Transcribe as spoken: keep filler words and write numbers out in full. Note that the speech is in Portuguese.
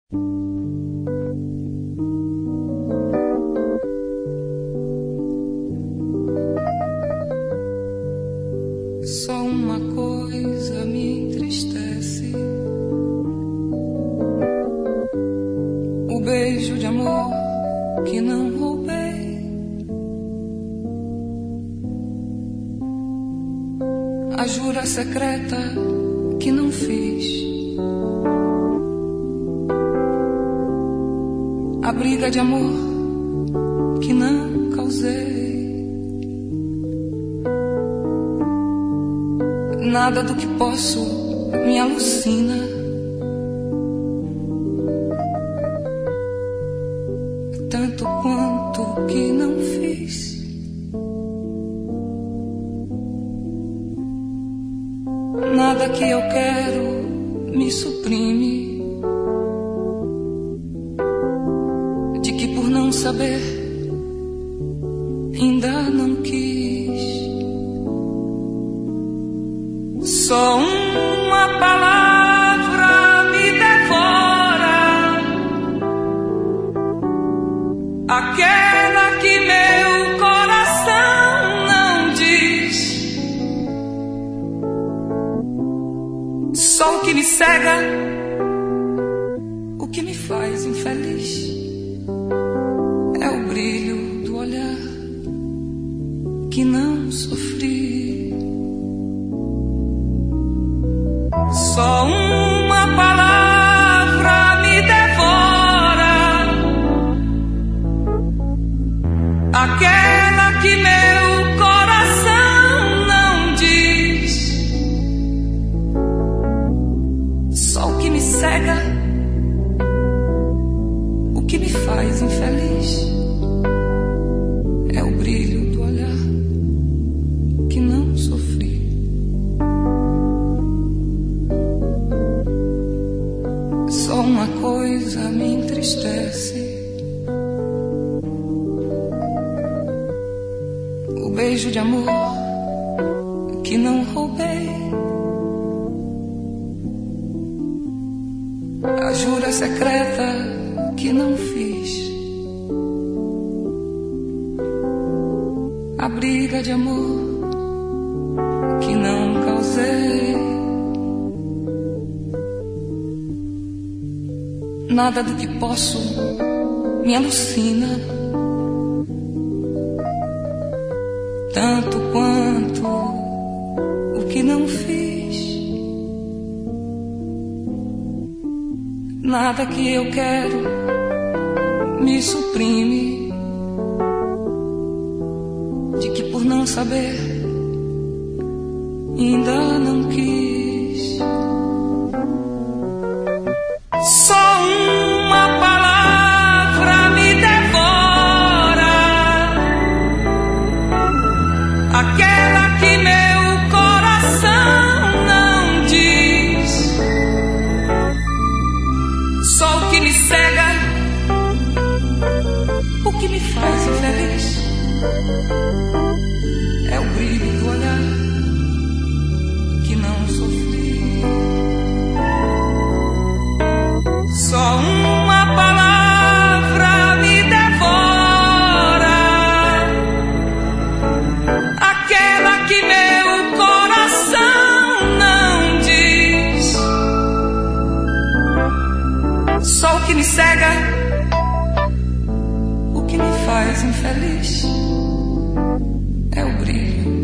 Só uma coisa me entristece: o beijo de amor que não roubei, a jura secreta que não fiz, a briga de amor que não causei. Nada do que posso me alucina. Tanto quanto que não fiz. Nada que eu quero me suprime. De que por não saber ainda não quis. Só uma palavra me devora, aquela que meu coração não diz. Só o que me cega, o que me faz infeliz, é o brilho do olhar que não sofri. Só uma palavra me devora, aquela que meu coração não diz. Só o que me cega, o que me faz infeliz, é o brilho do olhar que não sofri. Só uma coisa me entristece: o beijo de amor que não roubei, a jura secreta que não fiz, a briga de amor que não causei. Nada do que posso me alucina, tanto quanto o que não fiz. Nada que eu quero me suprime, de que por não saber ainda não quis. Só uma palavra me devora, aquela que meu coração não diz. Só o que me cega, o que me faz infeliz, é o brilho do olhar que não sofri. Só uma palavra me devora, aquela que meu coração não diz. Só o que me cega, o que me faz infeliz, é o brilho